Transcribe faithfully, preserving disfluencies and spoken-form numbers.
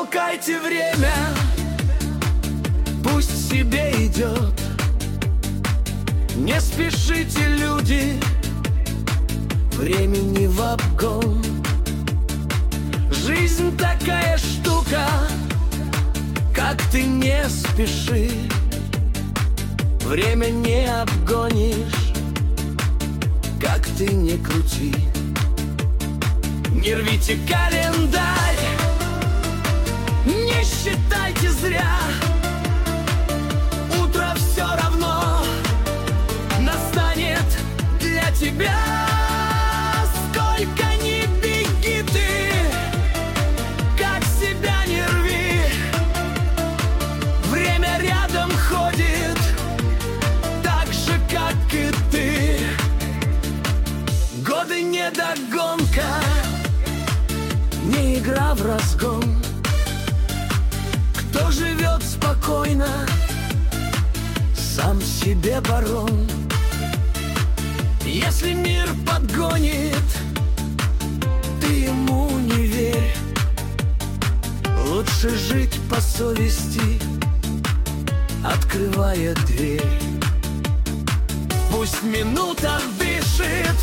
Пускайте время, пусть себе идет. Не спешите, люди, времени в обгон. Жизнь такая штука, как ты не спеши, время не обгонишь, как ты не крути. Не рвите календарь, не считайте зря. Утро все равно настанет для тебя. Сколько ни беги ты, как себя не рви, время рядом ходит, так же, как и ты. Годы не догонка, не игра в разгон. Кто живет спокойно, сам себе барон. Если мир подгонит, ты ему не верь. Лучше жить по совести, открывая дверь. Пусть минута дышит